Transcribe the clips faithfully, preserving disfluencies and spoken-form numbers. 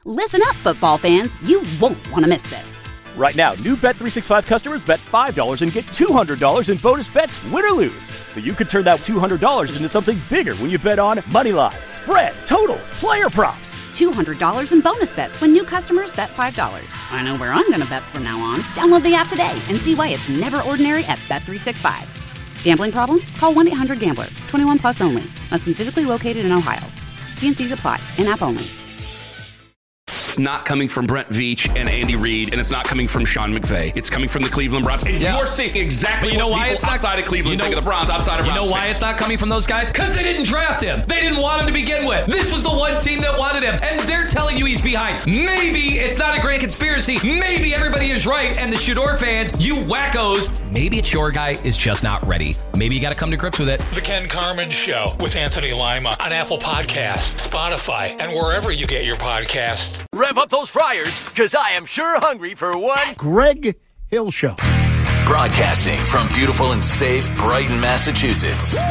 Listen up, football fans. You won't want to miss this. Right now, new Bet three sixty-five customers bet five dollars and get two hundred dollars in bonus bets, win or lose. So you could turn that two hundred dollars into something bigger when you bet on money line, spread, totals, player props. two hundred dollars in bonus bets when new customers bet five dollars. I know where I'm going to bet from now on. Download the app today and see why it's never ordinary at Bet three sixty-five. Gambling problem? Call one eight hundred gambler. twenty-one plus only. Must be physically located in Ohio. T and C's apply. In-app only. It's not coming from Brent Veach and Andy Reid, and it's not coming from Sean McVay. It's coming from the Cleveland Browns. And yeah. you're seeing exactly you know what why people it's not, outside of Cleveland you know, think of the Browns, outside of You Browns know why fans. it's not coming from those guys? Because they didn't draft him. They didn't want him to begin with. This was the one team that wanted him, and they're telling you he's behind. Maybe it's not a grand conspiracy. Maybe everybody is right, and the Shador fans, you wackos, maybe it's your guy is just not ready. Maybe you got to come to grips with it. The Ken Carman Show with Anthony Lima on Apple Podcasts, Spotify, and wherever you get your podcasts. Rev up those fryers, because I am sure hungry for one Greg Hill Show. Broadcasting from beautiful and safe Brighton, Massachusetts. Woo!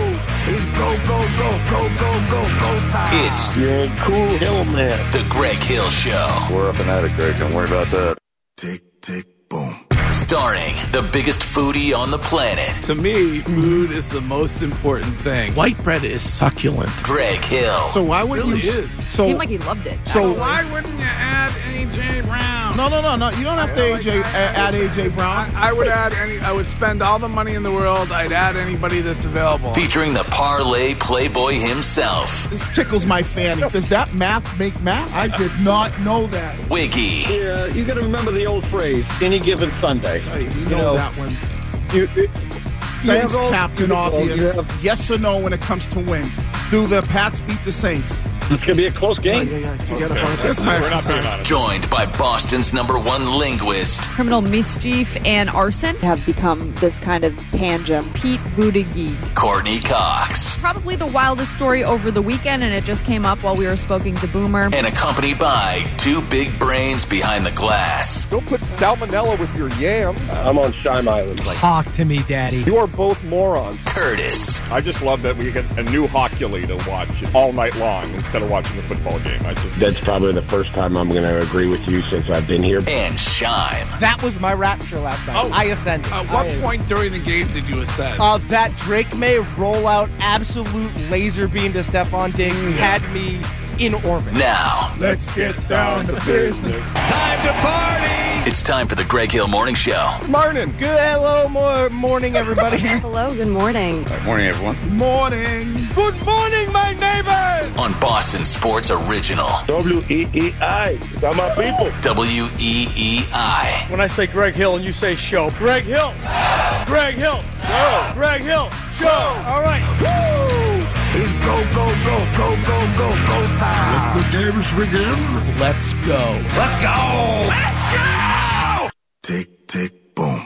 It's go, go, go, go, go, go, go time. It's You're a cool hill man. The Greg Hill Show. We're up and at it, Greg. Don't worry about that. Tick, tick, boom. Starring the biggest foodie on the planet. To me, food is the most important thing. White bread is succulent. Greg Hill. So why wouldn't It really you? is. So, seemed like he loved it. So why wouldn't you add A J Brown? No, no, no, no. You don't have to like A J, that. add A J Brown. I, I would add any. I would spend all the money in the world. I'd add anybody that's available. Featuring the parlay playboy himself. This tickles my fanny. Does that math make math? I did not know that. Wiggy. Yeah, you got to remember the old phrase, any given Sunday. Hey, we you know, know that one. You, you, Thanks, you Captain you Obvious. have, Yes or no when it comes to wins? Do the Pats beat the Saints? It's going to be a close game. Oh, yeah, yeah, forget okay. about it. That's my exercise. Joined by Boston's number one linguist. Criminal mischief and arson have become this kind of tangent. Pete Buttigieg. Courtney Cox. Probably the wildest story over the weekend, and it just came up while we were speaking to Boomer. And accompanied by two big brains behind the glass. Don't put salmonella with your yams. I'm on Shime Island. Like, talk to me, Daddy. You are both morons. Curtis. I just love that we get a new Hoculi to watch all night long instead of watching the football game. I just That's probably the first time I'm going to agree with you since I've been here. And Shime. That was my rapture last night. Oh, I ascended. At what I, point during the game did you ascend? Uh, that Drake May roll out absolute laser beam to Stephon Diggs mm, yeah. had me in orbit. Now, let's get down to business. It's time to party. It's time for the Greg Hill Morning Show. Morning. Good hello, more morning, everybody. Hello, good morning. Good morning, everyone. Morning. Good morning, my neighbors. On Boston Sports Original. W E E I. Got my people. W E E I. When I say Greg Hill and you say show, Greg Hill. Greg Hill. Show. Greg Hill. Show. All right. Woo! It's go, go, go, go, go, go, go time. Let the games begin. Let's go. Let's go. Let's go. Tick, tick, boom.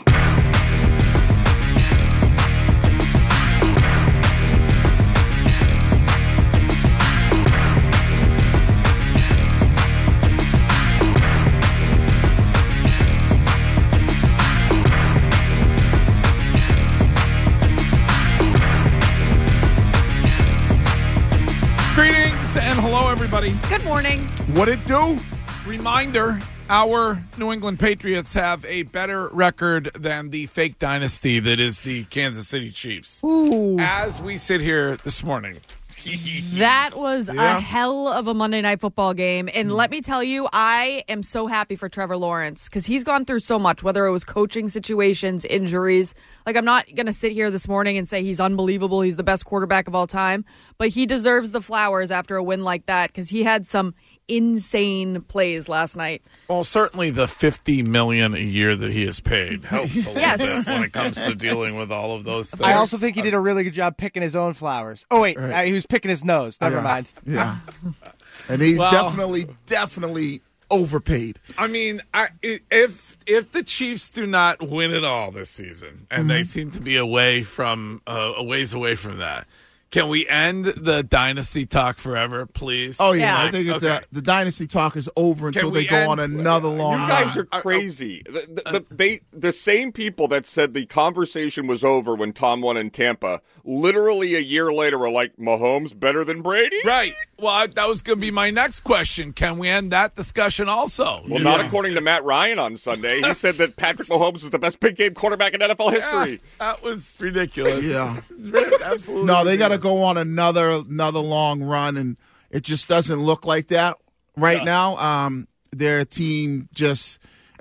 Greetings and hello, everybody. Good morning. What it do? Reminder, our New England Patriots have a better record than the fake dynasty that is the Kansas City Chiefs. Ooh. As we sit here this morning. That was Yeah. a hell of a Monday Night Football game. And let me tell you, I am so happy for Trevor Lawrence because he's gone through so much, whether it was coaching situations, injuries. Like, I'm not going to sit here this morning and say he's unbelievable. He's the best quarterback of all time. But he deserves the flowers after a win like that because he had some insane plays last night. Well, certainly the fifty million dollars a year that he has paid helps a little Yes. bit when it comes to dealing with all of those things. I also think he did a really good job picking his own flowers. Oh, wait. Right. Uh, he was picking his nose. Never yeah. mind. Yeah. And he's well, definitely, definitely overpaid. I mean, I, if if the Chiefs do not win it all this season, and mm-hmm. they seem to be away from uh, a ways away from that, Can we end the dynasty talk forever, please? Oh, yeah. Yeah. I think Okay. the, the dynasty talk is over until we they go end- on another long You guys run. are crazy. The, the, the, they, the same people that said the conversation was over when Tom won in Tampa, literally a year later were like, Mahomes better than Brady? Right. Well, I, that was going to be my next question. Can we end that discussion also? Well, not according to Matt Ryan on Sunday. He said that Patrick Mahomes was the best big game quarterback in N F L history. Yeah, that was ridiculous. Yeah. It's really- absolutely. No, they got to ridiculous. go on another another long run, and it just doesn't look like that right Yeah. now. Um, their team just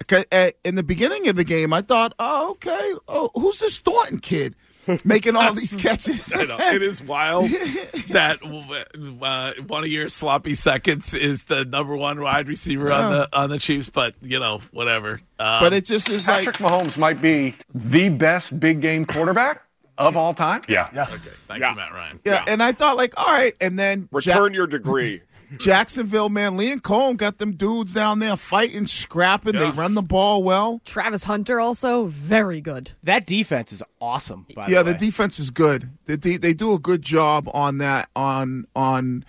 in the beginning of the game, I thought, oh, okay, oh, who's this Thornton kid making all these catches? I know. It is wild that uh, one of your sloppy seconds is the number one wide receiver Yeah. on the on the Chiefs, but you know, whatever. Um, But it just is like Patrick Mahomes might be the best big game quarterback of all time. Yeah. okay. Thank Yeah. you, Matt Ryan. yeah, and I thought like, all right, and then Return Ja- your degree. Jacksonville, man, Lee and Cole got them dudes down there fighting, scrapping. They Yeah. run the ball well. Travis Hunter also very good. That defense is awesome, by Yeah, the the way. defense is good. They, they they do a good job on that on on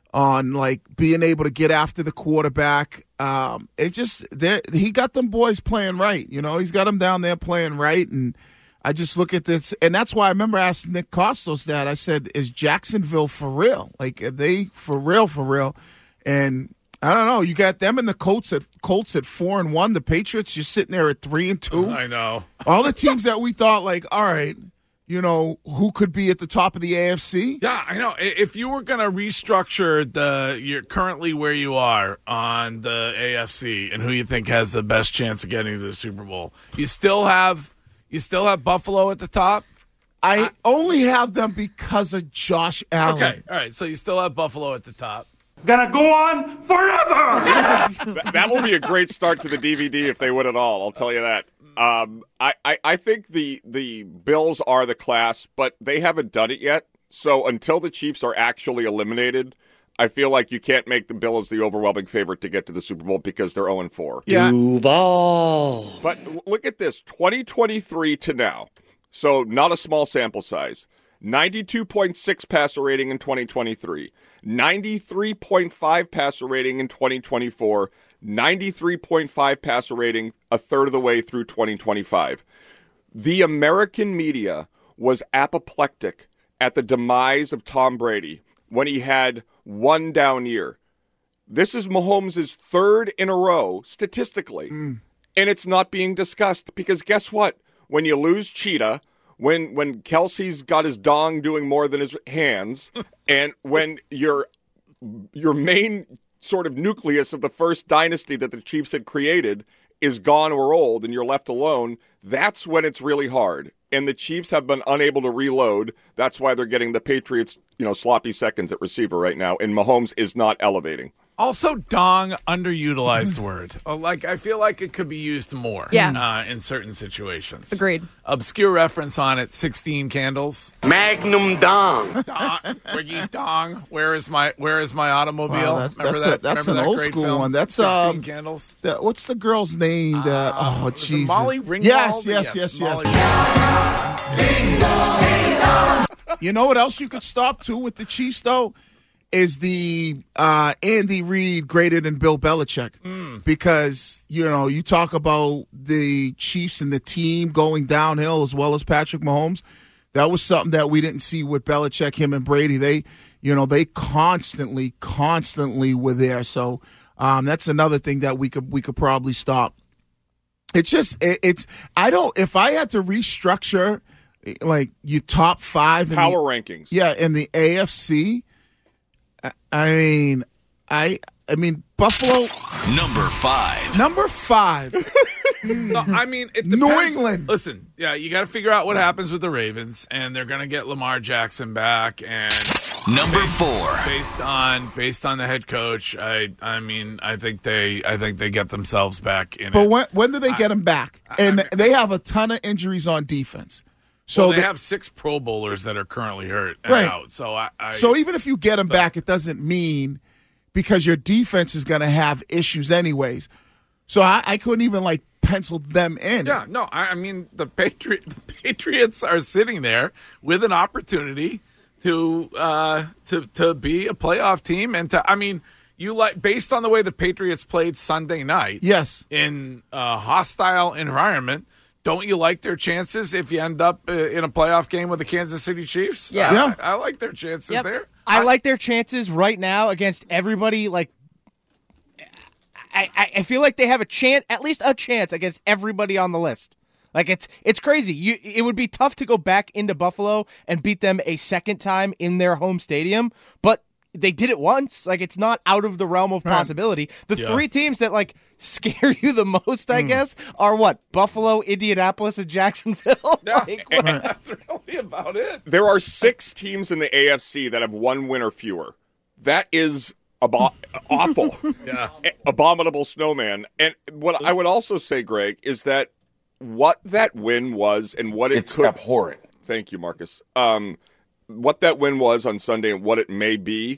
on like being able to get after the quarterback. Um, it just they he got them boys playing right. You know, he's got them down there playing right, and I just look at this, and that's why I remember asking Nick Costos that. I said, "Is Jacksonville for real? Like, are they for real? For real?" And I don't know. You got them and the Colts at Colts at four and one. The Patriots, you're sitting there at three and two. I know. All the teams that we thought, like, all right, you know, who could be at the top of the A F C? Yeah, I know. I- If you were going to restructure the you're currently where you are on the A F C and who you think has the best chance of getting to the Super Bowl, you still have you still have Buffalo at the top. I only have them because of Josh Allen. Okay, all right. So you still have Buffalo at the top. Gonna go on forever. that, that will be a great start to the D V D if they win it all. I'll tell you that. Um, I, I, I think the the Bills are the class, but they haven't done it yet. So until the Chiefs are actually eliminated, I feel like you can't make the Bills the overwhelming favorite to get to the Super Bowl because they're oh and four. Yeah. Duval. But look at this, twenty twenty-three to now. So not a small sample size. ninety-two point six passer rating in twenty twenty-three. ninety-three point five passer rating in twenty twenty-four. ninety-three point five passer rating a third of the way through twenty twenty-five. The American media was apoplectic at the demise of Tom Brady when he had one down year. This is Mahomes' third in a row, statistically, Mm. and it's not being discussed because guess what? When you lose Cheetah, when when Kelsey's got his dong doing more than his hands, and when your your main sort of nucleus of the first dynasty that the Chiefs had created is gone or old and you're left alone, that's when it's really hard. And the Chiefs have been unable to reload. That's why they're getting the Patriots, you know, sloppy seconds at receiver right now, and Mahomes is not elevating. Also, dong, underutilized word. Uh, Like, I feel like it could be used more Yeah. uh, in certain situations. Agreed. Obscure reference on it, sixteen candles. Magnum Dong. Dong, Wiggy Dong, where is my where is my automobile? Wow, that- remember that's that? a- that's remember an that old great school film, one. That's, sixteen um, candles. That, what's the girl's name? That oh Was it Jesus, Molly Ringwald? Yes, yes, yes, yes. Molly- You know what else you could stop too with the Chiefs though? Is the uh, Andy Reid greater than Bill Belichick? Mm. Because, you know, you talk about the Chiefs and the team going downhill as well as Patrick Mahomes. That was something that we didn't see with Belichick, him and Brady. They, you know, they constantly, constantly were there. So um, that's another thing that we could we could probably stop. It's just it, it's I don't if I had to restructure like you top five in Power the, rankings. Yeah, in the A F C. I mean, I I mean Buffalo. Number five. Number five. No, I mean, it New depends. England. Listen, yeah, you got to figure out what happens with the Ravens, and they're going to get Lamar Jackson back. And Number based, four. based on based on the head coach, I I mean, I think they I think they get themselves back in But it. when when do they get him back? And I- they have a ton of injuries on defense. So well, they they- have six Pro Bowlers that are currently hurt and Right. out. So I, I So even if you get him back, it doesn't mean because your defense is going to have issues anyways. So I, I couldn't even like pencil them in. yeah, no, I, I mean the Patriot the Patriots are sitting there with an opportunity to uh, to to be a playoff team and to I mean you like based on the way the Patriots played Sunday night. Yes, in a hostile environment. Don't you like their chances if you end up uh, in a playoff game with the Kansas City Chiefs? Yeah, uh, yeah. I, I like their chances Yep. there. I, I like their chances right now against everybody. Like, I, I, I feel like they have a chance, at least a chance, against everybody on the list. Like it's it's crazy. You, it would be tough to go back into Buffalo and beat them a second time in their home stadium, but they did it once. Like it's not out of the realm of possibility. The Yeah. three teams that like scare you the most, I Mm. guess, are what? Buffalo, Indianapolis, and Jacksonville. Like, what- That's really about it. There are six teams in the A F C that have one win or fewer. That is abo- awful. Yeah. Abominable snowman. And what I would also say, Greg, is that what that win was and what it It's could... abhorrent. Thank you, Marcus. Um, what that win was on Sunday and what it may be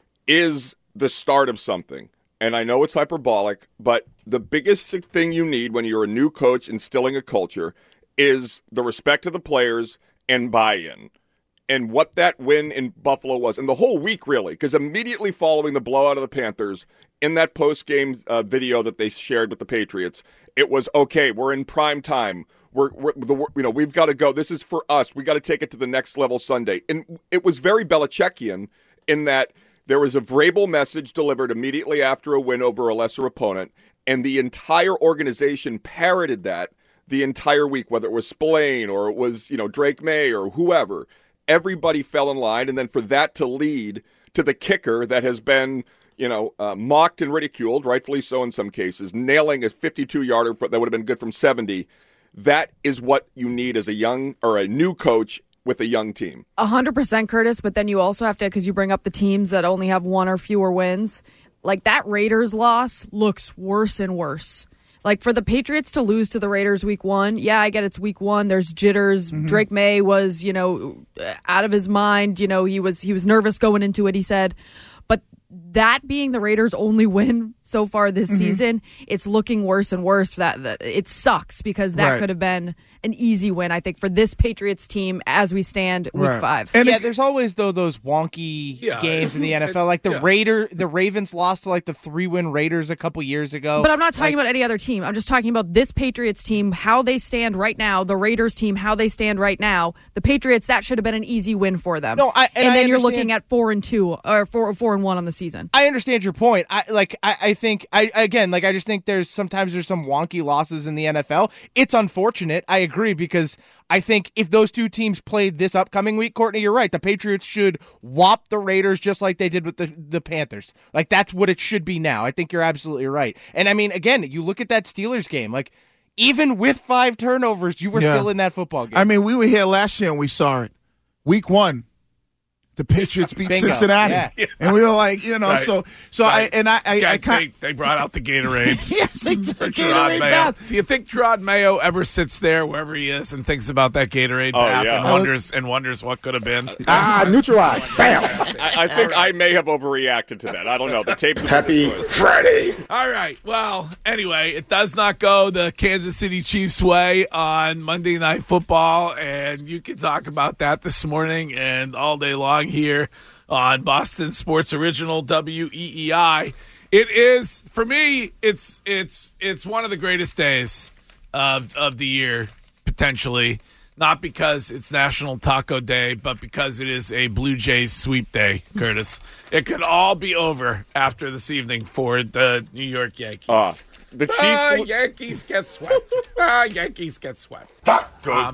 is the start of something. And I know it's hyperbolic, but the biggest thing you need when you're a new coach instilling a culture is the respect of the players and buy-in. And what that win in Buffalo was, and the whole week really, because immediately following the blowout of the Panthers, in that post-game uh, video that they shared with the Patriots, it was, okay, we're in prime time. We're, we're the, you know, we've got to go. This is for us. We got to take it to the next level Sunday. And it was very Belichickian in that there was a Vrabel message delivered immediately after a win over a lesser opponent, and the entire organization parroted that the entire week, whether it was Spillane or it was, you know, Drake May or whoever. Everybody fell in line, and then for that to lead to the kicker that has been, you know, uh, mocked and ridiculed, rightfully so in some cases, nailing a fifty-two-yarder that would have been good from seventy, that is what you need as a young or a new coach with a young team. A hundred percent, Curtis, but then you also have to, because you bring up the teams that only have one or fewer wins, like that Raiders loss looks worse and worse. Like for the Patriots to lose to the Raiders week one, yeah, I get it's week one. There's jitters. Mm-hmm. Drake May was, you know, out of his mind. You know, he was he was nervous going into it, he said. But that being the Raiders' only win so far this mm-hmm. season, it's looking worse and worse. That, that it sucks because that Right. could have been an easy win, I think, for this Patriots team as we stand week Right. five. And yeah, it, there's always though those wonky Yeah, games in the N F L. Like the yeah. Raider, the Ravens lost to like the three-win Raiders a couple years ago. But I'm not talking Like, about any other team. I'm just talking about this Patriots team, how they stand right now, the Raiders team, how they stand right now. The Patriots, that should have been an easy win for them. No, I- and I then you're understand- looking at four and two or four, four and one on the season. I understand your point. I like. I, I think. I again. Like. I just think there's sometimes there's some wonky losses in the N F L. It's unfortunate. I agree because I think if those two teams played this upcoming week, Courtney, you're right. The Patriots should whop the Raiders just like they did with the the Panthers. Like that's what it should be now. I think you're absolutely right. And I mean, again, you look at that Steelers game. Like even with five turnovers, you were Yeah. still in that football game. I mean, we were here last year and we saw it. Week one, the Patriots beat Bingo. Cincinnati, Yeah. and we were like, you know, Right. so so Right. I and I I, Yeah, I kind they, they brought out the Gatorade. yes, they did. for Gatorade Gerard Mayo. bath. Do you think Gerard Mayo ever sits there wherever he is and thinks about that Gatorade Oh, bath yeah. and wonders and wonders what could have been? Ah, neutralize. Bam. I, I think I may have overreacted to that. I don't know. The tapes have been Happy destroyed. Friday. All right. Well, anyway, it does not go the Kansas City Chiefs way on Monday Night Football, and you can talk about that this morning and all day long here on Boston Sports Original W E E I. It is, for me, it's it's it's one of the greatest days of of the year, potentially. Not because it's National Taco Day, but because it is a Blue Jays sweep day, Curtis. It could all be over after this evening for the New York Yankees. Uh, the Chiefs. Ah, Yankees get swept. Ah, Yankees get swept. Taco Um,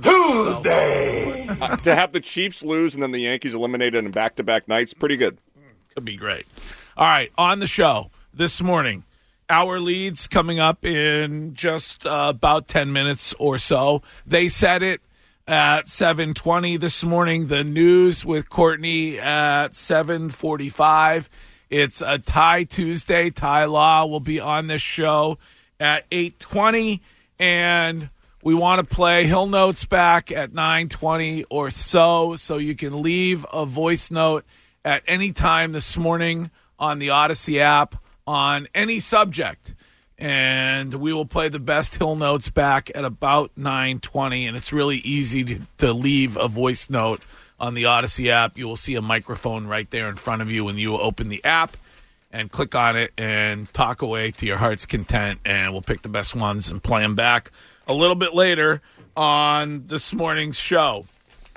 Tuesday. uh, to have the Chiefs lose and then the Yankees eliminated in back-to-back nights, pretty good. Could be great. All right, on the show this morning, our leads coming up in just uh, about ten minutes or so. They said it at seven twenty this morning. The news with Courtney at seven forty-five. It's a Ty Tuesday. Ty Law will be on this show at eight twenty, and we want to play Hill Notes back at nine twenty or so, so you can leave a voice note at any time this morning on the Odyssey app on any subject. And we will play the best Hill Notes back at about nine twenty, and it's really easy to, to leave a voice note on the Odyssey app. You will see a microphone right there in front of you when you open the app and click on it and talk away to your heart's content, and we'll pick the best ones and play them back a little bit later on this morning's show.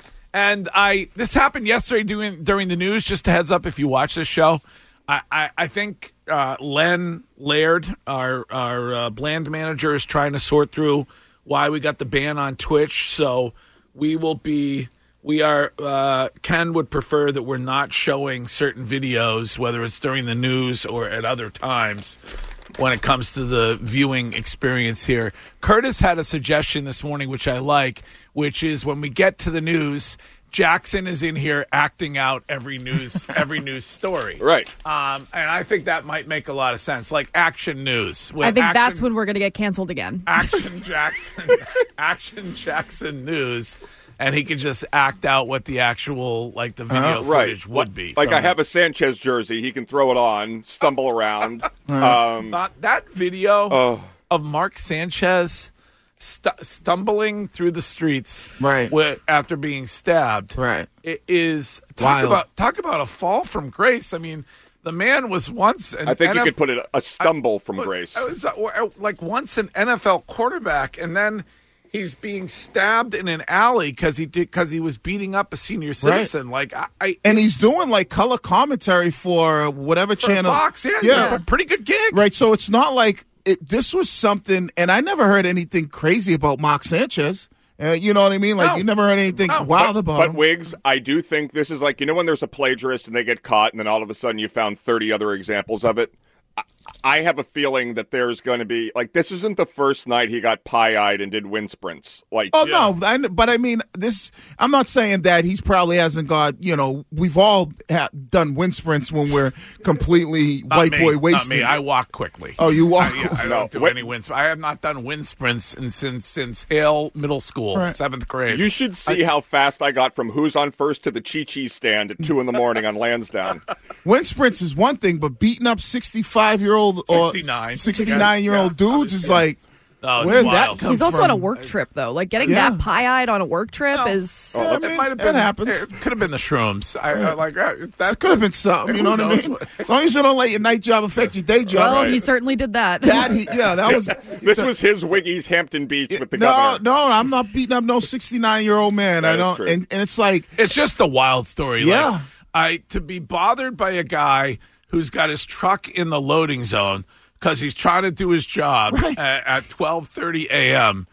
And I this happened yesterday during, during the news, just a heads up if you watch this show. I, I, I think uh, Len Laird, our, our uh, Bland manager, is trying to sort through why we got the ban on Twitch. So we will be... We are, uh, Ken would prefer that we're not showing certain videos, whether it's during the news or at other times, when it comes to the viewing experience here. Curtis had a suggestion this morning, which I like, which is when we get to the news, Jackson is in here acting out every news every news story. Right. Um, and I think that might make a lot of sense, like Action News. I think action, that's when we're going to get canceled again. Action Jackson, Action Jackson News. And he could just act out what the actual, like, the video uh, right. footage would be. Like, I it. have a Sanchez jersey. He can throw it on, stumble around. um, Not that video oh. of Mark Sanchez st- stumbling through the streets right. with, after being stabbed. Right. It is, talk Wild. about, talk about a fall from grace. I mean, the man was once an I think N F- you could put it a stumble I, from grace. I was uh, like once an N F L quarterback, and then he's being stabbed in an alley because he did because he was beating up a senior citizen. Right. Like I, I, and he's doing like color commentary for whatever for channel. Fox, yeah, yeah, yeah, pretty good gig. Right, so it's not like it. This was something, and I never heard anything crazy about Mark Sanchez. Uh, you know what I mean? Like No. you never heard anything No, wild but, about but him. Wiggs, I do think this is like, you know when there's a plagiarist and they get caught and then all of a sudden you found thirty other examples of it? I, I have a feeling that there's going to be, like, this isn't the first night he got pie-eyed and did wind sprints. Like, Oh no, I, but I mean, this. I'm not saying that he's probably hasn't got. You know, we've all ha- done wind sprints when we're completely Not white me, boy Not wasted. me. I walk quickly. Oh, you walk. I, yeah, I don't do any wind sprints. I have not done wind sprints in, since since Hale Middle School, Right. seventh grade. You should see I- how fast I got from Who's on First to the Chi-Chi stand at two in the morning on Lansdowne. Wind sprints is one thing, but beating up sixty-five year old or sixty-nine sixty-nine year old dudes is like. No, it's Where'd that wild. come He's also from? on a work trip, though. Like, getting Yeah. that pie-eyed on a work trip is... Oh, it might have been. it happens. It could have been the shrooms. I, I like that. That could have been something. You Who know what I knows mean? what- As long as you don't let your night job affect your day job. Well, right? he certainly did that. That he, yeah, that was. This was his Wiggy's Hampton Beach with the no, governor. no, I'm not beating up no sixty-nine year old man. That I is don't, true. and, and it's like It's just a wild story. Yeah. Like, I to be bothered by a guy who's got his truck in the loading zone because he's trying to do his job Right. at, at twelve thirty a.m.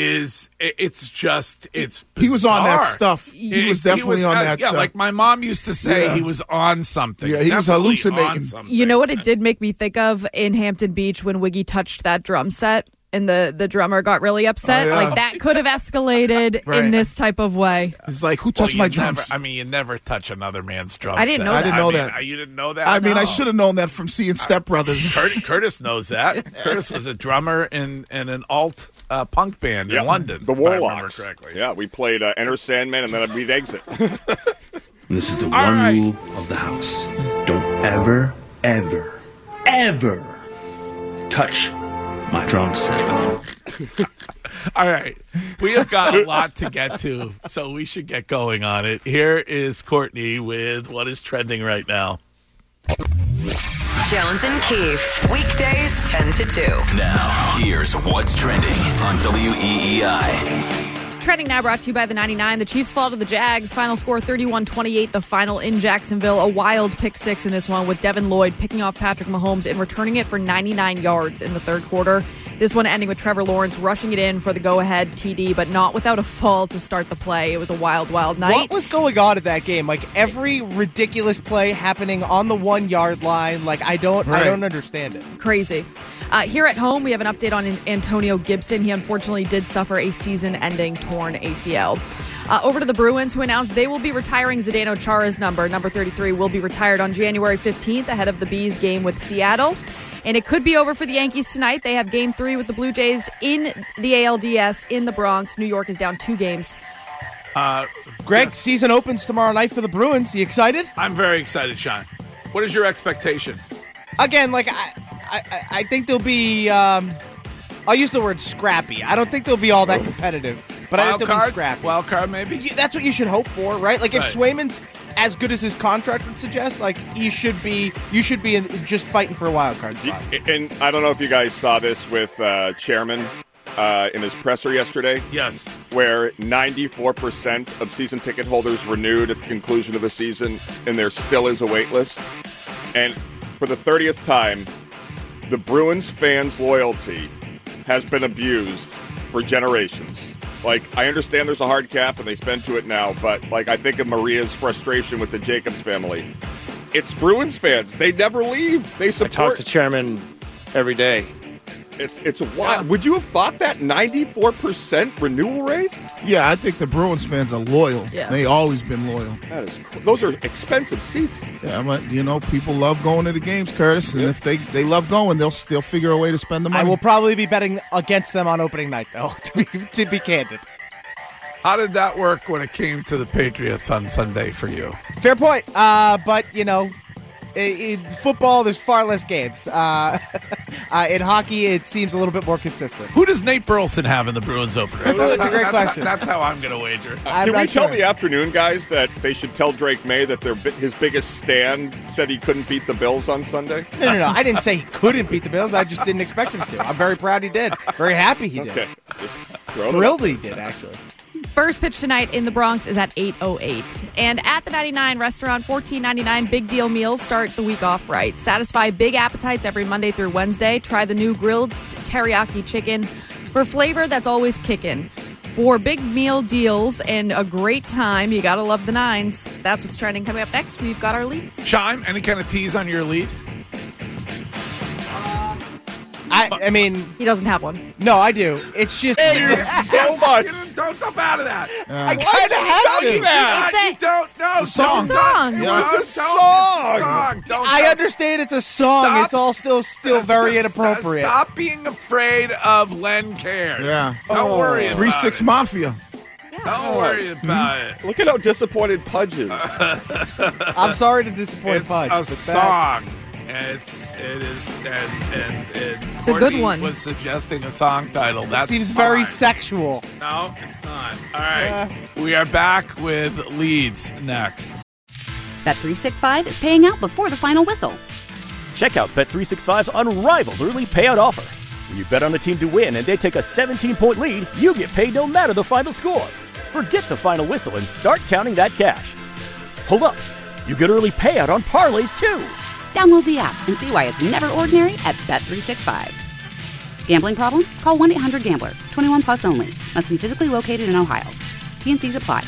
is it, it's just it's bizarre. He was on that stuff. He It- was definitely on uh, that yeah, stuff. like my mom used to say, Yeah. he was on something. Yeah, he was Definitely hallucinating. on something. You know what it did make me think of in Hampton Beach when Wiggy touched that drum set and the, the drummer got really upset? Oh, yeah. Like, that could have escalated Right. in this type of way. it's like who Well, touched you my never- drums? I mean, you never touch another man's drum I didn't set. know I didn't know mean, that. uh, You didn't know that? I mean, I No. should have known that from seeing Step Brothers. Curtis, Curtis knows that. Curtis was a drummer in, in an alt uh, punk band Yeah. in London. The if I remember Warlocks. correctly. Yeah, we played uh, Enter Sandman and then I'd beat Exit. This is the All one right. rule of the house. Don't ever, ever, ever touch my drum set. All right. We have got a lot to get to, so we should get going on it. Here is Courtney with what is trending right now. Jones and Keefe, weekdays ten to two. Now, here's what's trending on W E E I. Trending now brought to you by the ninety-nine. The Chiefs fall to the Jags. Final score thirty-one twenty-eight. The final in Jacksonville. A wild pick six in this one with Devin Lloyd picking off Patrick Mahomes and returning it for ninety-nine yards in the third quarter. This one ending with Trevor Lawrence rushing it in for the go-ahead T D, but not without a fall to start the play. It was a wild, wild night. What was going on at that game? Like every ridiculous play happening on the one yard line. Like I don't, Right. I don't understand it. Crazy. Uh, here at home, we have an update on Antonio Gibson. He unfortunately did suffer a season-ending torn A C L. Uh, over to the Bruins, who announced they will be retiring Zdeno Chara's number. Number thirty-three will be retired on January fifteenth ahead of the Bees game with Seattle. And it could be over for the Yankees tonight. They have game three with the Blue Jays in the A L D S in the Bronx. New York is down two games. Uh, Greg, season opens tomorrow night for the Bruins. You excited? I'm very excited, Sean. What is your expectation? Again, like I, I, I think they'll be. Um, I'll use the word scrappy. I don't think they'll be all that competitive. but I Wild think they'll be card? scrappy. Wild card, maybe? Yeah, that's what you should hope for, right? Like, if Right. Swayman's as good as his contract would suggest, like, he should be, you should be in, just fighting for a wild card spot. And I don't know if you guys saw this with uh, Chairman uh, in his presser yesterday. Yes. Where ninety-four percent of season ticket holders renewed at the conclusion of the season, and there still is a wait list. And for the thirtieth time, the Bruins fans' loyalty has been abused for generations. Like, I understand there's a hard cap and they spend to it now, but, like, I think of Maria's frustration with the Jacobs family. It's Bruins fans. They never leave. They support. I talk to Chairman every day. It's it's wild. Would you have thought that ninety-four percent renewal rate? Yeah, I think the Bruins fans are loyal. Yeah. They always been loyal. That is cool. Those are expensive seats. Yeah, but, you know, people love going to the games, Curtis, and if they, they love going, they'll still figure a way to spend the money. I will probably be betting against them on opening night, though, to be, to be candid. How did that work when it came to the Patriots on Sunday for you? Fair point. Uh, but, you know, in football, there's far less games. Uh, uh, in hockey, it seems a little bit more consistent. Who does Nate Burleson have in the Bruins opener? That's a great that's question. How, that's how I'm going to wager. I'm Can we not tell sure. the afternoon guys that they should tell Drake May that their bi- his biggest stand said he couldn't beat the Bills on Sunday? No, no, no. I didn't say he couldn't beat the Bills. I just didn't expect him to. I'm very proud he did. Very happy he did. Okay. Just throw it Thrilled out. he did, actually. First pitch tonight in the Bronx is at eight oh eight. And at the ninety-nine restaurant, fourteen ninety-nine big deal meals start the week off right. Satisfy big appetites every Monday through Wednesday. Try the new grilled teriyaki chicken for flavor that's always kicking. For big meal deals and a great time, you gotta love the nines. That's what's trending. Coming up next, we've got our leads. Chime, any kind of tease on your lead? I, I mean, he doesn't have one. No, I do. It's just Hey, so much. Don't jump out of that. I kind of have Don't to. do that. It's a- You don't know. It's a song. Don't- Song. don't- Yeah, don't- it's a don't- song. It's a song. Don't- I don't- understand it's a song. Stop. It's all still still very Stop- inappropriate. Stop being afraid of Len Cairns. Yeah. Don't worry about three six it. Mafia. Don't worry about it. Look at how disappointed Pudge is. I'm sorry to disappoint It's Pudge. a but song. And it's it is and and, and It's a good Courtney one. Was suggesting a song title. That That's seems very fine. sexual. No, it's not. All right, we are back with leads next. Bet three sixty-five is paying out before the final whistle. Check out Bet three sixty-five's unrivaled early payout offer. When you bet on the team to win and they take a seventeen-point lead, you get paid no matter the final score. Forget the final whistle and start counting that cash. Hold up. You get early payout on parlays, too. Download the app and see why it's never ordinary at Bet three sixty-five. Gambling problem? Call one eight hundred gambler. twenty-one plus only. Must be physically located in Ohio. T N Cs apply.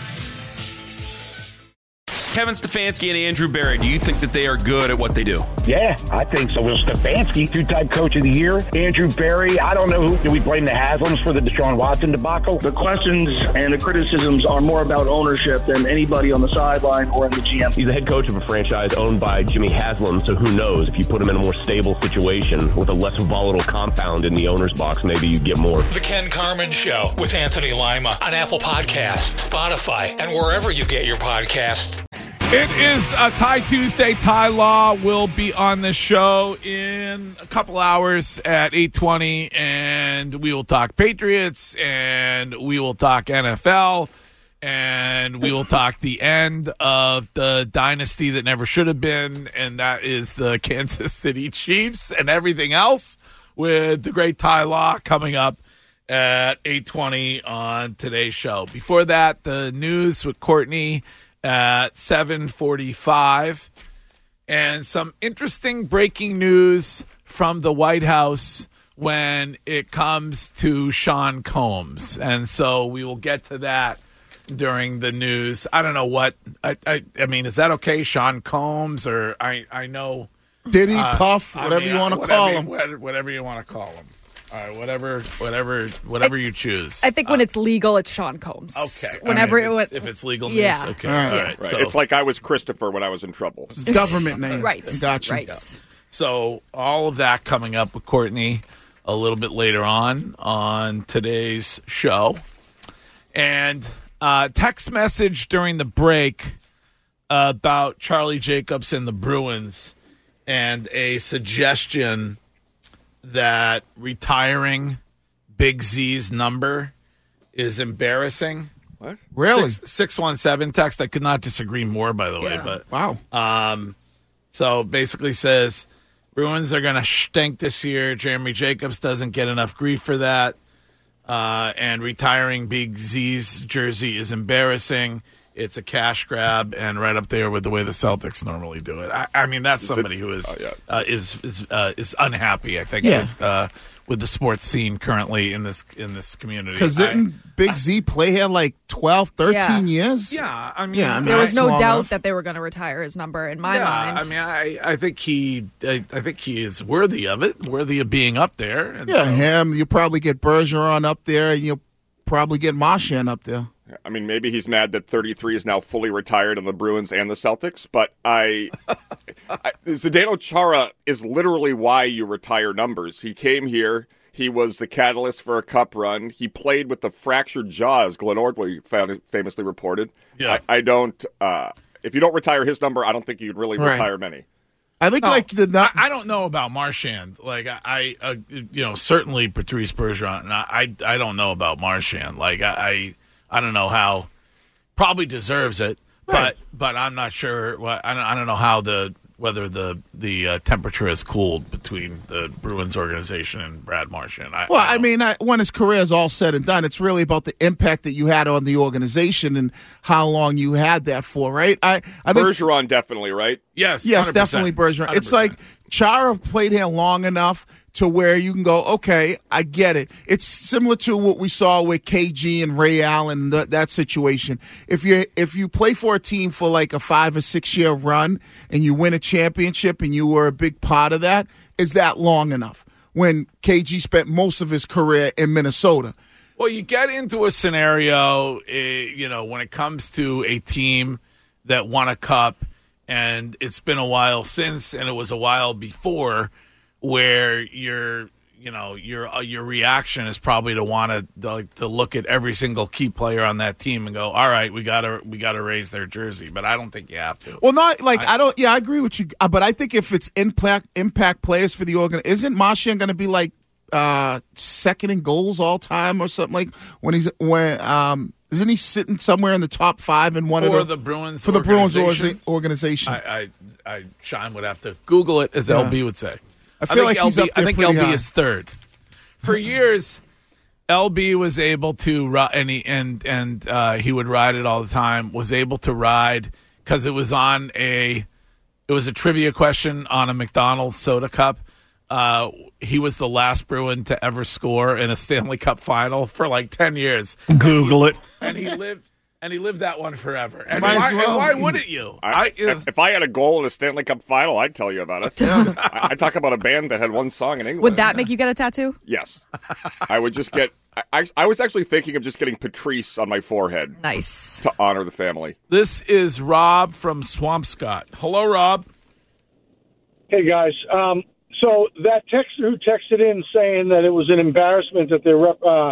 Kevin Stefanski and Andrew Berry, do you think that they are good at what they do? Yeah, I think so. Will Stefanski, two-time coach of the year. Andrew Berry, I don't know who. Do we blame the Haslams for the Deshaun Watson debacle? The questions and the criticisms are more about ownership than anybody on the sideline or in the G M. He's the head coach of a franchise owned by Jimmy Haslam, so who knows? If you put him in a more stable situation with a less volatile compound in the owner's box, maybe you get more. The Ken Carmen Show with Anthony Lima on Apple Podcasts, Spotify, and wherever you get your podcasts. It is a Tie Tuesday. Ty Law will be on the show in a couple hours at eight twenty, and we will talk Patriots, and we will talk N F L, and we will talk the end of the dynasty that never should have been, and that is the Kansas City Chiefs and everything else with the great Ty Law coming up at eight twenty on today's show. Before that, the news with Courtney at seven forty-five, and some interesting breaking news from the White House when it comes to Sean Combs. And so we will get to that during the news. I don't know what I I, I mean, is that okay, Sean Combs, or I I know Diddy, uh, Puff, I whatever mean, you want to whatever- call him. whatever- Whatever you want to call him. All right, whatever, whatever, whatever you choose. I think when it's legal, it's Sean Combs. Okay. Whenever All right, it if, would, it's, if it's legal news, yeah. okay. All right. All right. Right. So, It's like I was Christopher when I was in trouble. It's government name. Right. Gotcha. Right. so all of that coming up with Courtney a little bit later on on today's show, and uh, text message during the break about Charlie Jacobs and the Bruins, and a suggestion that retiring Big Z's number is embarrassing. What? Really? six one seven text. I could not disagree more, by the way. Yeah. But wow. Um, so basically says Bruins are going to stink this year. Jeremy Jacobs doesn't get enough grief for that. Uh, and retiring Big Z's jersey is embarrassing. It's a cash grab, and right up there with the way the Celtics normally do it. I, I mean, that's somebody who is oh, yeah. uh, is is uh, is unhappy. I think Yeah. with, uh, with the sports scene currently in this in this community. Because didn't Big Z play here like twelve, thirteen Yeah. years? Yeah, I mean, yeah, I mean There was that's no long doubt enough. that they were going to retire his number in my yeah, mind. I mean, I, I think he I, I think he is worthy of it, worthy of being up there. And Yeah, so- him. You probably get Bergeron up there, and you'll probably get Marchand up there. I mean, maybe he's mad that thirty-three is now fully retired on the Bruins and the Celtics, but I, I Zdeno Chara is literally why you retire numbers. He came here. He was the catalyst for a cup run. He played with the fractured jaw, as Glenn Ordway found, famously reported. Yeah. I, I don't. Uh, if you don't retire his number, I don't think you'd really Right. retire many. I think No, like the not. I, I don't know about Marchand. Like I, I uh, you know, certainly Patrice Bergeron. And I, I, I don't know about Marchand. Like I, I, I don't know how. Probably deserves it, but but I'm not sure. What, I don't. I don't know how the whether the the uh, temperature has cooled between the Bruins organization and Brad Marchand. I, Well, I I don't- mean, I, when his career is all said and done, it's really about the impact that you had on the organization and how long you had that for, right? I, I think Bergeron definitely, right? yes, yes, one hundred percent. definitely Bergeron. It's one hundred like percent. Chara played here long enough to where you can go, okay, I get it. It's similar to what we saw with K G and Ray Allen, th- that situation. If you if you play for a team for like a five or six year run and you win a championship and you were a big part of that, is that long enough? When K G spent most of his career in Minnesota. Well, you get into a scenario, uh, you know, when it comes to a team that won a cup, and it's been a while since, and it was a while before, where your, you know, your uh, your reaction is probably to want to like, to look at every single key player on that team and go, all right, we gotta we gotta raise their jersey, but I don't think you have to. Well, not like I, I don't. Yeah, I agree with you, uh, but I think if it's impact impact players for the organ, isn't Marchand going to be like uh, second in goals all time or something like when he's when um isn't he sitting somewhere in the top five in one For of the, the Bruins for the Bruins organization? orga- organization? I, I, I, Sean would have to Google it, as Yeah. L B would say. I feel think like he's L B, up there I think pretty L B high. is third. For years, L B was able to ri- and he, and and uh, he would ride it all the time. Was able to ride because it was on a it was a trivia question on a McDonald's soda cup. Uh, he was the last Bruin to ever score in a Stanley Cup final for like ten years. Google it. And he lived and he lived that one forever. And Might as why, and well. why wouldn't you? I, I, if, if I had a goal in a Stanley Cup final, I'd tell you about it. I, I talk about a band that had one song in England. Would that make you get a tattoo? Yes. I would just get. I, I was actually thinking of just getting Patrice on my forehead Nice. to honor the family. This is Rob from Swampscott. Hello, Rob. Hey guys, um, so that texter who texted in saying that it was an embarrassment that they're rep, uh,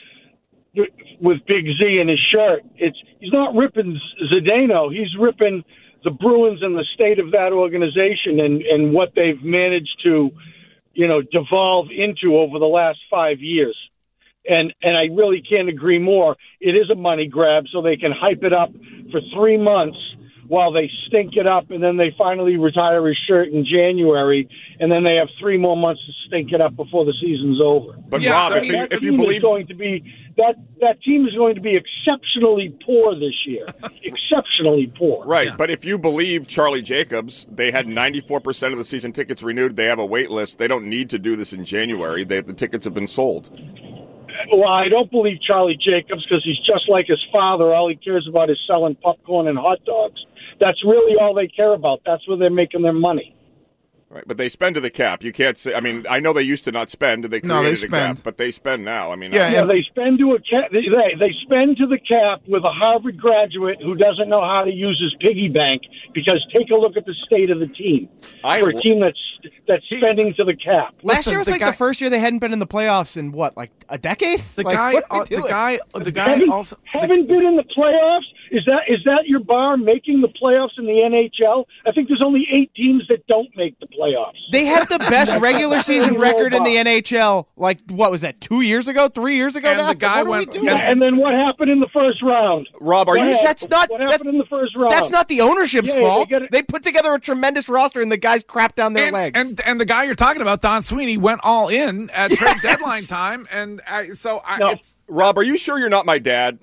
with Big Z in his shirt. It's he's not ripping Zdeno. He's ripping the Bruins and the state of that organization and, and what they've managed to, you know, devolve into over the last five years. And and I really can't agree more. It is a money grab, so they can hype it up for three months while they stink it up, and then they finally retire his shirt in January, and then they have three more months to stink it up before the season's over. But Rob, if, you, that if you team is believe going to be that that team is going to be exceptionally poor this year, exceptionally poor. Right, but if you believe Charlie Jacobs, they had ninety-four percent of the season tickets renewed. They have a wait list. They don't need to do this in January. They, the tickets have been sold. Well, I don't believe Charlie Jacobs because he's just like his father. All he cares about is selling popcorn and hot dogs. That's really all they care about. That's where they're making their money. Right, but they spend to the cap. You can't say. I mean, I know they used to not spend. They created No, they a spend. cap, but they spend now. I mean, Yeah, I- Yeah, they spend to a cap. They, they spend to the cap with a Harvard graduate who doesn't know how to use his piggy bank. Because take a look at the state of the team I- for a team that's that's spending to the cap. Last Listen, year was the like guy- the first year they hadn't been in the playoffs in what, like a decade? The Like, guy, what are uh, they the doing? guy, the guy haven't, also. the- haven't been in the playoffs Is that is that your bar, making the playoffs in the N H L? I think there's only eight teams that don't make the playoffs. They had the best regular season record in the N H L, like, what was that, two years ago, three years ago And now? the guy what went- are we doing? Yeah, and then what happened in the first round? Rob, are What you? happened- That's not what that- happened in the first round. That's not the ownership's Yeah, fault. they They, gotta- put together a tremendous roster, and the guys crap down their and, legs. and and the guy you're talking about, Don Sweeney, went all in at trade deadline time, and I, so I, No. it's. Rob, are you sure you're not my dad?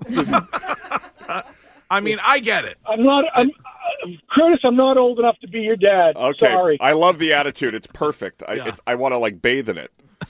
I mean, I get it. I'm not. I'm, uh, Curtis, I'm not old enough to be your dad. Okay, Sorry. I love the attitude. It's perfect. I, Yeah. it's, I want to like bathe in it.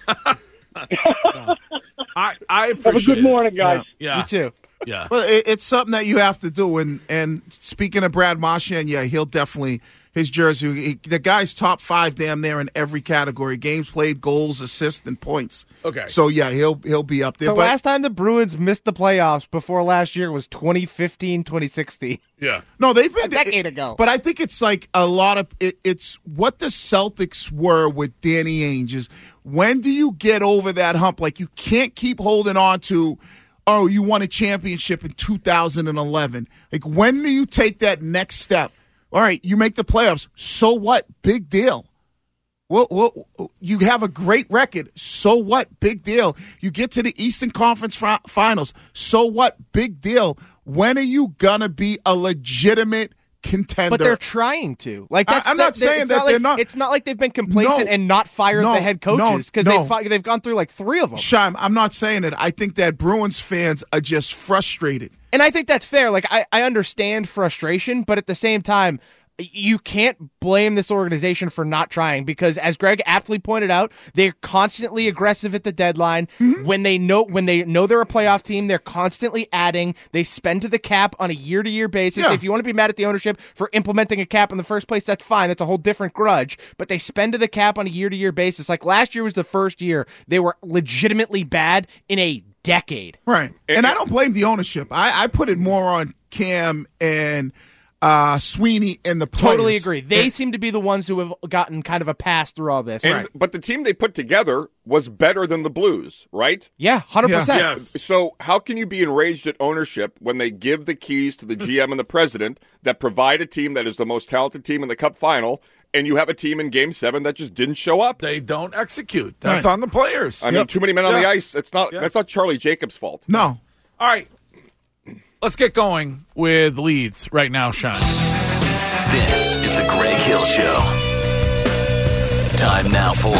I I Have a appreciate good morning, guys. it. Yeah, You too. yeah. Well, it, it's something that you have to do. And and speaking of Brad Marchand, yeah, he'll definitely his jersey. He, the guy's top five, damn near in every category: games played, goals, assists, and points. Okay. So yeah, he'll he'll be up there. The but last time the Bruins missed the playoffs before last year was twenty fifteen, twenty sixteen. Yeah. no, they've been A decade ago. But I think it's like a lot of it, it's what the Celtics were with Danny Ainge. Is when do you get over that hump? Like you can't keep holding on to. Oh, you won a championship in two thousand eleven. Like, when do you take that next step? All right, you make the playoffs. So what? Big deal. Well, well, you have a great record. So what? Big deal. You get to the Eastern Conference fi- Finals. So what? Big deal. When are you gonna be a legitimate contender? But they're trying to. Like that's, I- I'm not that- saying it's that not they're like, not- It's not like they've been complacent No. and not fired No. the head coaches because No. they've fi- they've gone through like three of them. Shime, I'm not saying it. I think that Bruins fans are just frustrated. And I think that's fair. Like I, I understand frustration, but at the same time, you can't blame this organization for not trying because, as Greg aptly pointed out, they're constantly aggressive at the deadline. Mm-hmm. When they know when they know they're a playoff team, they're constantly adding. They spend to the cap on a year to year basis. Yeah. If you want to be mad at the ownership for implementing a cap in the first place, that's fine. That's a whole different grudge. But they spend to the cap on a year to year basis. Like last year was the first year they were legitimately bad in a decade. Right. And I don't blame the ownership. I, I put it more on Cam and uh, Sweeney and the players. Totally agree. They And- seem to be the ones who have gotten kind of a pass through all this. And, But the team they put together was better than the Blues, right? Yeah, one hundred percent. Yes. So how can you be enraged at ownership when they give the keys to the G M and the president that provide a team that is the most talented team in the Cup final, and you have a team in Game Seven that just didn't show up? They don't execute. That's Right. on the players. I mean, too many men on the Yeah. ice. It's not. Yes. That's not Charlie Jacobs' fault. No. All right. Let's get going with leads right now, Sean. This is the Greg Hill Show. Time now for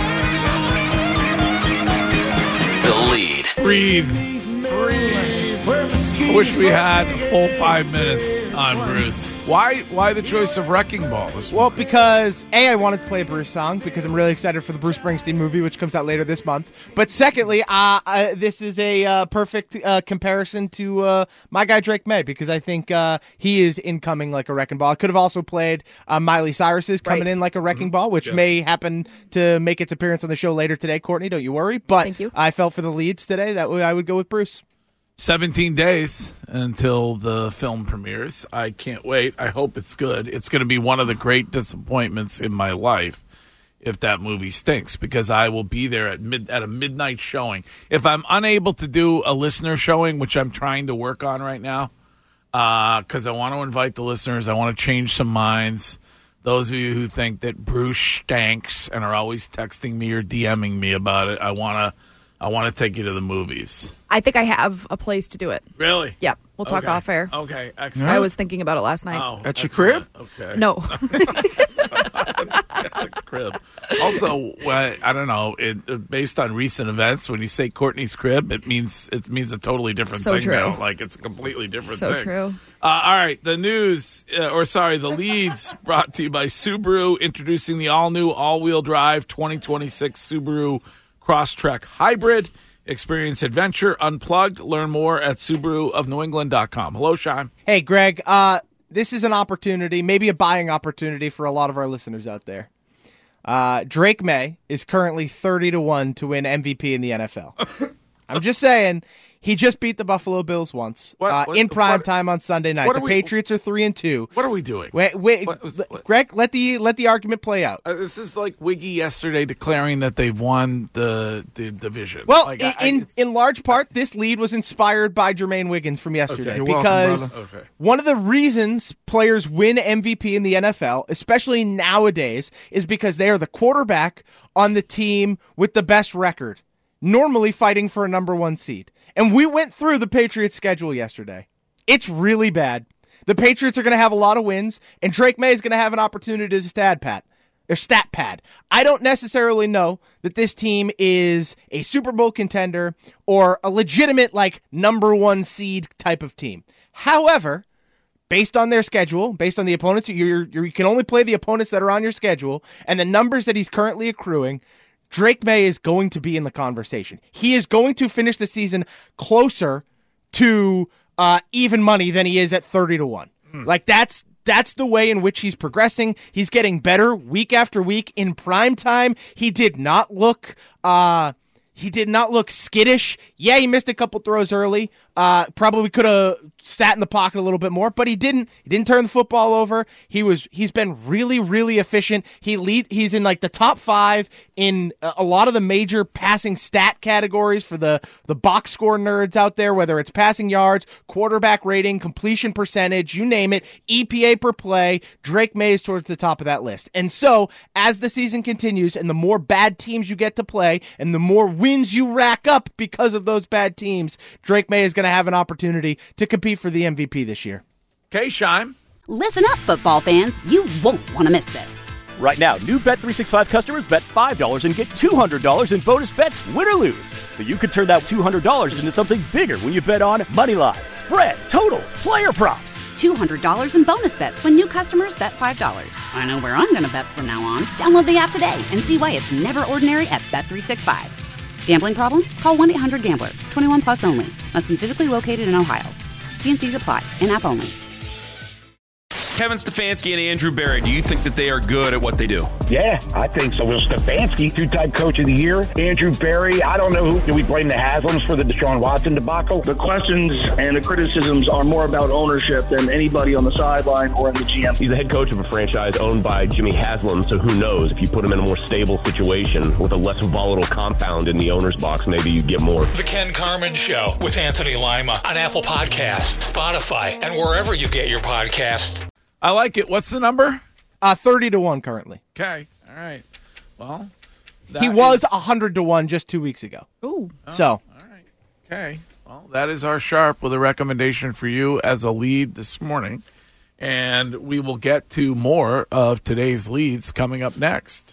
The Lead. Breathe. Breathe. I wish we had a full five minutes on Bruce. Why Why the choice of Wrecking Ball? This Well, because A, I wanted to play a Bruce song because I'm really excited for the Bruce Springsteen movie, which comes out later this month. But secondly, uh, uh, this is a uh, perfect uh, comparison to uh, my guy Drake May because I think uh, he is incoming like a wrecking ball. I could have also played uh, Miley Cyrus's coming Right. in like a wrecking ball, which Yes. may happen to make its appearance on the show later today. Courtney, don't you worry. But Thank you. I felt for the leads today that way I would go with Bruce. seventeen days until the film premieres. I can't wait. I hope it's good. It's going to be one of the great disappointments in my life if that movie stinks because I will be there at mid at a midnight showing. If I'm unable to do a listener showing, which I'm trying to work on right now, because I want to invite the listeners, I want to change some minds. Those of you who think that Bruce stinks and are always texting me or DMing me about it, I want to I want to take you to the movies. I think I have a place to do it. Really? Yep. We'll talk Okay. off air. Okay, excellent. I was thinking about it last night. Oh, At your crib? Okay. No. crib. Also, well, I don't know. It, based on recent events, when you say Courtney's crib, it means it means a totally different So thing true. now. Like it's a completely different So thing. true. Uh, all right, the news, uh, or sorry, the leads brought to you by Subaru, introducing the all-new all-wheel drive twenty twenty-six Subaru Crosstrek Hybrid. Experience adventure unplugged. Learn more at Subaru of New England dot com. Hello, Sean. Hey, Greg, uh, this is an opportunity, maybe a buying opportunity for a lot of our listeners out there. Uh, Drake May is currently thirty to one to win M V P in the N F L. I'm just saying, He just beat the Buffalo Bills once What- uh, what- in prime what- time on Sunday night. what The are we- Patriots are three and two. What are we doing? Wait, wait, What was- what- Greg, let the let the argument play out. Uh, this is like Wiggy yesterday declaring that they've won the the division. Well, Like, in I- in, it's- in large part, this lead was inspired by Jermaine Wiggins from yesterday Okay. You're welcome, because brother. Okay. one of the reasons players win M V P in the N F L, especially nowadays, is because they are the quarterback on the team with the best record, normally fighting for a number one seed. And we went through the Patriots' schedule yesterday. It's really bad. The Patriots are going to have a lot of wins, and Drake May is going to have an opportunity to stat pat. Or stat pad. I don't necessarily know that this team is a Super Bowl contender or a legitimate, like, number one seed type of team. However, based on their schedule, based on the opponents, you're, you're, you can only play the opponents that are on your schedule, and the numbers that he's currently accruing, Drake May is going to be in the conversation. He is going to finish the season closer to uh, even money than he is at thirty to one. Mm. Like, that's that's the way in which he's progressing. He's getting better week after week in prime time. He did not look uh, he did not look skittish. Yeah, he missed a couple throws early. Uh, probably could have sat in the pocket a little bit more, but he didn't. He didn't turn the football over. He was. He's been really, really efficient. He lead. He's in like the top five in a lot of the major passing stat categories for the the box score nerds out there. Whether it's passing yards, quarterback rating, completion percentage, you name it, E P A per play. Drake May is towards the top of that list. And so, as the season continues, and the more bad teams you get to play, and the more wins you rack up because of those bad teams, Drake May is going to have an opportunity to compete for the M V P this year. Okay, Shime. Listen up, football fans. You won't want to miss this. Right now, new Bet three sixty-five customers bet five dollars and get two hundred dollars in bonus bets, win or lose. So you could turn that two hundred dollars into something bigger when you bet on moneyline, spread, totals, player props. two hundred dollars in bonus bets when new customers bet five dollars. I know where I'm going to bet from now on. Download the app today and see why it's never ordinary at Bet three sixty-five. Gambling problem? Call one eight hundred gambler. twenty-one plus only. Must be physically located in Ohio. T and C's apply. In-app only. Kevin Stefanski and Andrew Berry, do you think that they are good at what they do? Yeah, I think so. Will Stefanski, two-time coach of the year. Andrew Berry, I don't know who. Do we blame the Haslams for the Deshaun Watson debacle? The questions and the criticisms are more about ownership than anybody on the sideline or in the G M. He's the head coach of a franchise owned by Jimmy Haslam, so who knows? If you put him in a more stable situation with a less volatile compound in the owner's box, maybe you get more. The Ken Carman Show with Anthony Lima on Apple Podcasts, Spotify, and wherever you get your podcasts. I like it. What's the number? Uh, thirty to one currently. Okay. All right. Well, he was a hundred to one just two weeks ago. Ooh. So. All right. Okay. Well, that is our sharp with a recommendation for you as a lead this morning, and we will get to more of today's leads coming up next.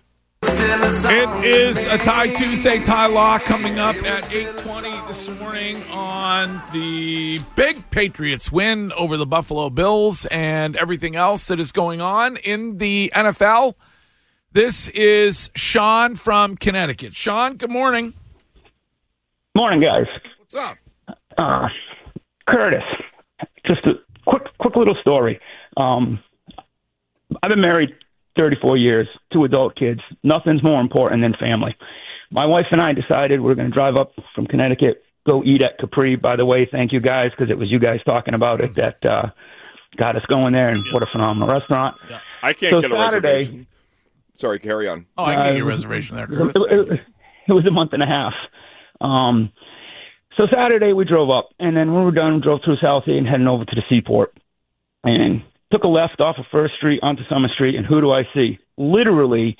It is a Tie Tuesday, Tie Law coming up at eight twenty this morning on the big Patriots win over the Buffalo Bills and everything else that is going on in the N F L. This is Sean from Connecticut. Sean, good morning. Morning, guys. What's up? Uh, Curtis, just a quick, quick little story. Um, I've been married thirty-four years, two adult kids. Nothing's more important than family. My wife and I decided we we're going to drive up from Connecticut, go eat at Capri. By the way, thank you guys, because it was you guys talking about it that uh, got us going there, and what a phenomenal restaurant. Yeah. I can't so get a Saturday, reservation. Sorry, carry on. Oh, I can get uh, you a reservation there, Curtis. It, it, it was a month and a half. Um, so Saturday we drove up, and then when we were done, we drove through Southie and heading over to the seaport. And took a left off of First Street onto Summer Street, and who do I see? Literally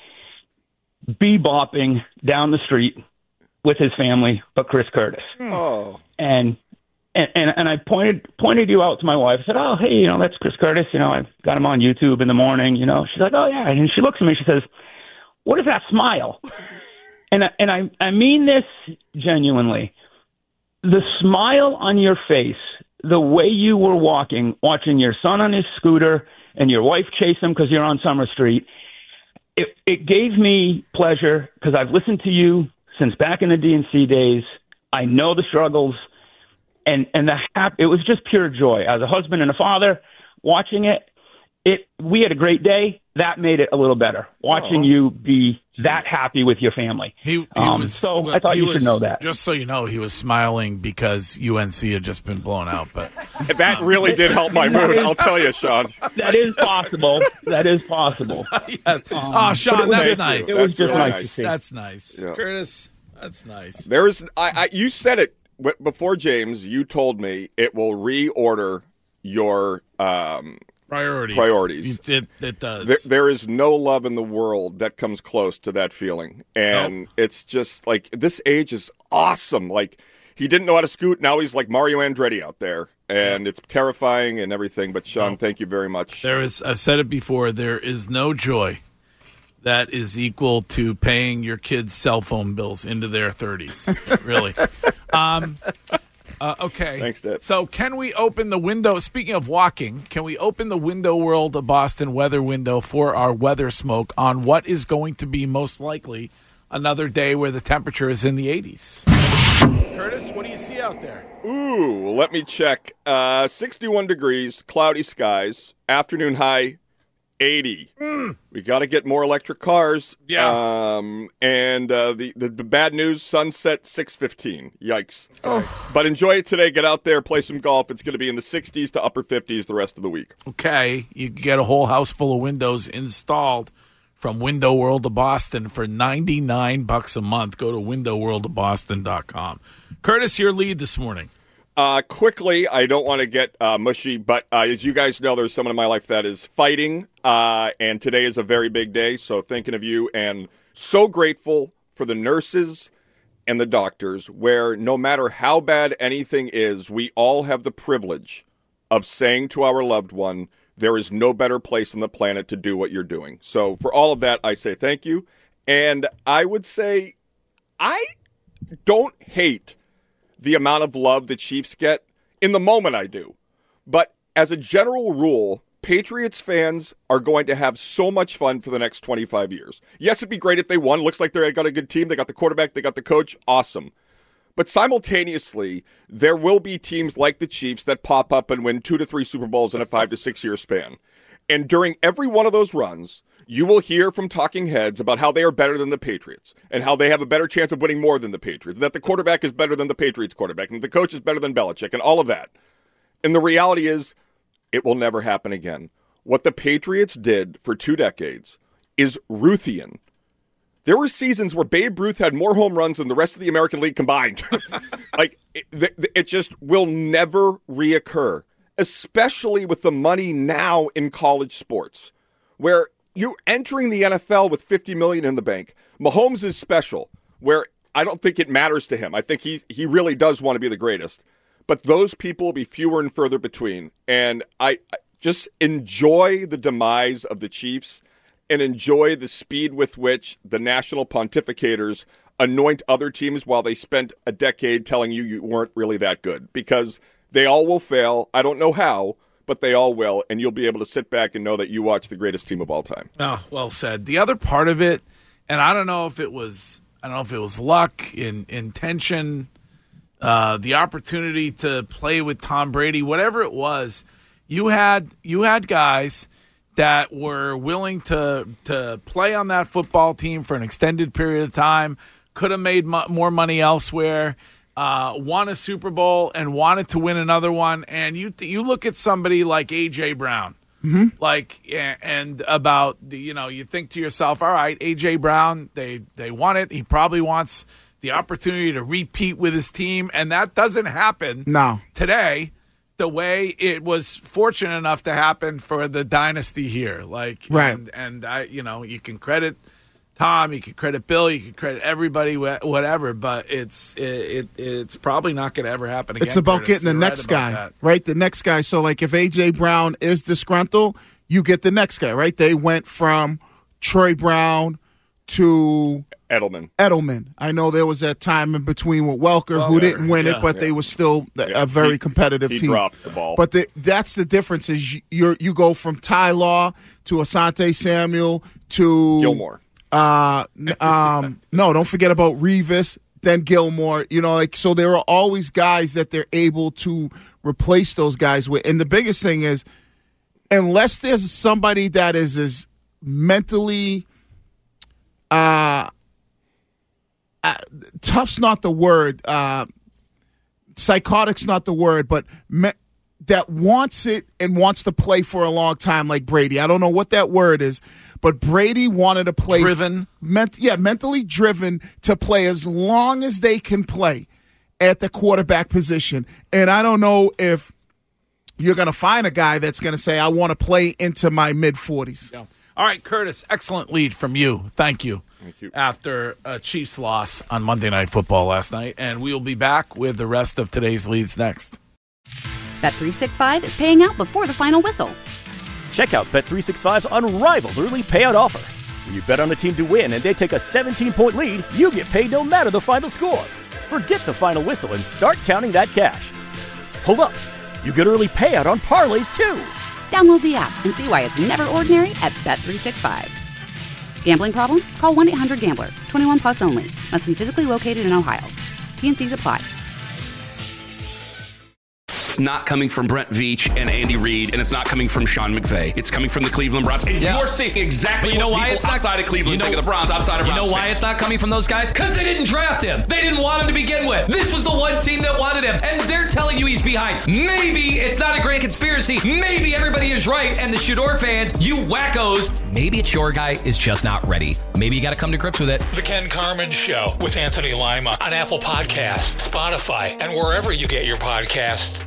bebopping down the street with his family, but Chris Curtis. Oh. And and and, and I pointed pointed you out to my wife. I said, "Oh, hey, you know, that's Chris Curtis. You know, I got him on YouTube in the morning. You know." She's like, "Oh yeah," and she looks at me. She says, "What is that smile?" and I, and I I mean this genuinely. The smile on your face, the way you were walking, watching your son on his scooter and your wife chase him because you're on Summer Street, it, it gave me pleasure because I've listened to you since back in the D N C days. I know the struggles, and, and the hap- it was just pure joy. As a husband and a father, watching it, it we had a great day, that made it a little better. Watching Oh. you be that happy with your family. He, he um, was, so well, I thought he you was- should know that. Just so you know, he was smiling because U N C had just been blown out. But that really did help my mood. I'll tell you, Sean. That is possible. That is possible. yes. Um, oh, but Sean, it was- that's it nice. was just really nice nice. to see. That's nice. Yeah. Curtis, that's nice. There's, I, I, you said it w- before, James. You told me it will reorder your um, Priorities. Priorities. It, it, it does. There, there is no love in the world that comes close to that feeling, and Nope. it's just like this age is awesome. Like he didn't know how to scoot, now he's like Mario Andretti out there, and it's terrifying and everything. But Sean, Nope. thank you very much. There is, I've said it before, there is no joy that is equal to paying your kids' cell phone bills into their thirties. Really. Um, uh, okay. Thanks, Dad. So can we open the window? Speaking of walking, can we open the Window World of Boston weather window for our weather smoke on what is going to be most likely another day where the temperature is in the eighties? Curtis, what do you see out there? Ooh, let me check. Uh, sixty-one degrees, cloudy skies, afternoon high eighty. Mm. We got to get more electric cars. Yeah. Um, and uh, the, the the bad news: sunset six fifteen. Yikes! But enjoy it today. Get out there, play some golf. It's going to be in the sixties to upper fifties the rest of the week. Okay, you can get a whole house full of windows installed from Window World of Boston for ninety-nine bucks a month. Go to window world of boston dot com. Curtis, your lead this morning. Uh, quickly, I don't want to get uh, mushy, but uh, as you guys know, there's someone in my life that is fighting, uh, and today is a very big day, so thinking of you, and so grateful for the nurses and the doctors, where no matter how bad anything is, we all have the privilege of saying to our loved one, there is no better place on the planet to do what you're doing. So for all of that, I say thank you, and I would say I don't hate the amount of love the Chiefs get. In the moment, I do. But as a general rule, Patriots fans are going to have so much fun for the next twenty-five years. Yes, it'd be great if they won. Looks like they got a good team. They got the quarterback. They got the coach. Awesome. But simultaneously, there will be teams like the Chiefs that pop up and win two to three Super Bowls in a five to six year span. And during every one of those runs, you will hear from talking heads about how they are better than the Patriots and how they have a better chance of winning more than the Patriots, that the quarterback is better than the Patriots quarterback, and the coach is better than Belichick, and all of that. And the reality is, it will never happen again. What the Patriots did for two decades is Ruthian. There were seasons where Babe Ruth had more home runs than the rest of the American League combined. Like, it, it just will never reoccur, especially with the money now in college sports, where you're entering the N F L with fifty million dollars in the bank. Mahomes is special, where I don't think it matters to him. I think he he really does want to be the greatest. But those people will be fewer and further between. And I, I just enjoy the demise of the Chiefs and enjoy the speed with which the national pontificators anoint other teams while they spent a decade telling you you weren't really that good. Because they all will fail. I don't know how, but they all will, and you'll be able to sit back and know that you watch the greatest team of all time. Oh, well said. The other part of it, and I don't know if it was, I don't know if it was luck, in intention, uh, the opportunity to play with Tom Brady, whatever it was, you had you had guys that were willing to to play on that football team for an extended period of time, could have made mo- more money elsewhere. Uh, won a Super Bowl and wanted to win another one, and you th- you look at somebody like A J Brown, Mm-hmm. like and about the, you know, you think to yourself, all right, A J Brown, they they won it. He probably wants the opportunity to repeat with his team, and that doesn't happen No. today the way it was fortunate enough to happen for the dynasty here. Like, Right. and, and I, you know, you can credit Tom, you can credit Bill, you can credit everybody, wh- whatever, but it's it, it it's probably not going to ever happen again. It's about Curtis. getting the You're right next about guy, that. right? The next guy. So, like, if A J Brown is disgruntled, you get the next guy, right? They went from Troy Brown to Edelman. Edelman. I know there was that time in between with Welker, who Welker, didn't win yeah. it, but Yeah. they were still a, Yeah. a very He- competitive he team. dropped the ball. But the, that's the difference is you you're, you go from Ty Law to Asante Samuel to Gilmore. Uh, n- um, no, don't forget about Revis, then Gilmore. You know, like so there are always guys that they're able to replace those guys with. And the biggest thing is, unless there's somebody that is as mentally uh, uh tough's not the word. Uh, psychotic's not the word, but me- that wants it and wants to play for a long time like Brady. I don't know what that word is, but Brady wanted to play. Driven? Ment- yeah, mentally driven to play as long as they can play at the quarterback position. And I don't know if you're going to find a guy that's going to say, I want to play into my mid-forties. Yeah. All right, Curtis, excellent lead from you. Thank you. Thank you. After a Chiefs loss on Monday Night Football last night. And we will be back with the rest of today's leads next. Bet three sixty-five is paying out before the final whistle. Check out Bet three sixty-five's unrivaled early payout offer. When you bet on a team to win and they take a seventeen-point lead, you get paid no matter the final score. Forget the final whistle and start counting that cash. Hold up. You get early payout on parlays, too. Download the app and see why it's never ordinary at Bet three sixty-five. Gambling problem? Call one eight hundred gambler. twenty-one plus only. Must be physically located in Ohio. T N Cs apply. It's not coming from Brent Veach and Andy Reid, and it's not coming from Sean McVay. It's coming from the Cleveland Browns. And yeah. you're seeing exactly you know what why people it's not, outside of Cleveland you know, think of the Browns, outside of You Browns know why fans. it's not coming from those guys? Because they didn't draft him. They didn't want him to begin with. This was the one team that wanted him, and they're telling you he's behind. Maybe it's not a grand conspiracy. Maybe everybody is right, and the Shador fans, you wackos, maybe it's your guy is just not ready. Maybe you got to come to grips with it. The Ken Carman Show with Anthony Lima on Apple Podcasts, Spotify, and wherever you get your podcasts.